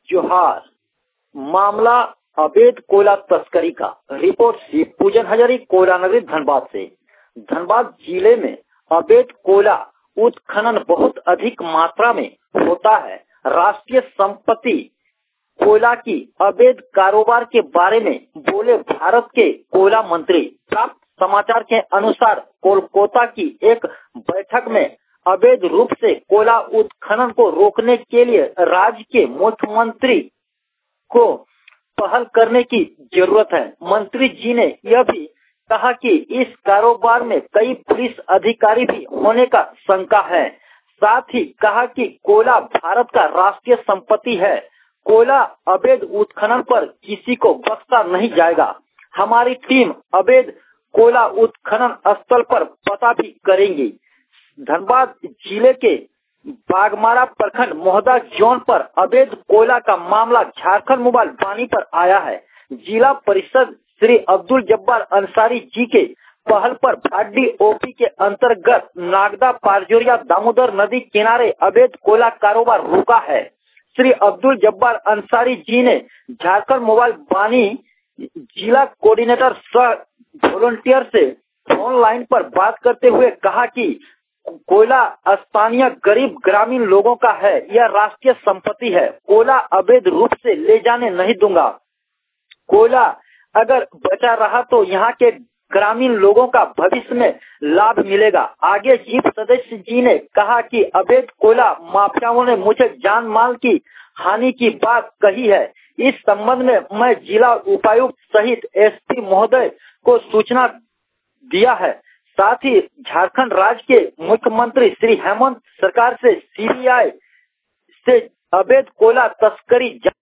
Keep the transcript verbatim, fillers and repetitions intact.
जोहार। मामला अवैध कोयला तस्करी का। रिपोर्ट सी पूजन हजारी, कोयला नगरी धनबाद से। धनबाद जिले में अवैध कोयला उत्खनन बहुत अधिक मात्रा में होता है। राष्ट्रीय संपत्ति कोयला की अवैध कारोबार के बारे में बोले भारत के कोयला मंत्री। प्राप्त समाचार के अनुसार कोलकाता की एक बैठक में अवैध रूप से कोयला उत्खनन को रोकने के लिए राज्य के मुख्यमंत्री को पहल करने की जरूरत है। मंत्री जी ने यह भी कहा कि इस कारोबार में कई पुलिस अधिकारी भी होने का शंका है। साथ ही कहा कि कोयला भारत का राष्ट्रीय संपत्ति है। कोयला अवैध उत्खनन पर किसी को बख्शा नहीं जाएगा। हमारी टीम अवैध कोयला उत्खनन स्थल पर पता भी करेंगी। धनबाद जिले के बागमारा प्रखंड मोहदा जोन पर अवैध कोयला का मामला झारखंड मोबाइल वाणी पर आया है। जिला परिषद श्री अब्दुल जब्बार अंसारी जी के पहल पर भाडी ओपी के अंतर्गत नागदा पारजोरिया दामोदर नदी किनारे अवैध कोयला कारोबार रुका है। श्री अब्दुल जब्बार अंसारी जी ने झारखंड मोबाइल वाणी जिला कोऑर्डिनेटर सह वॉलंटियर से फोन लाइन पर बात करते हुए कहा कि कोयला स्थानीय गरीब ग्रामीण लोगों का है। यह राष्ट्रीय संपत्ति है। कोयला अवैध रूप से ले जाने नहीं दूंगा। कोयला अगर बचा रहा तो यहाँ के ग्रामीण लोगों का भविष्य में लाभ मिलेगा। आगे चीफ सदस्य जी ने कहा कि अवैध कोयला माफियाओं ने मुझे जान माल की हानि की बात कही है। इस संबंध में मैं जिला उपायुक्त सहित एसपी महोदय को सूचना दिया है। साथ ही झारखंड राज्य के मुख्यमंत्री श्री हेमंत सरकार से सीबीआई से अवैध कोयला तस्करी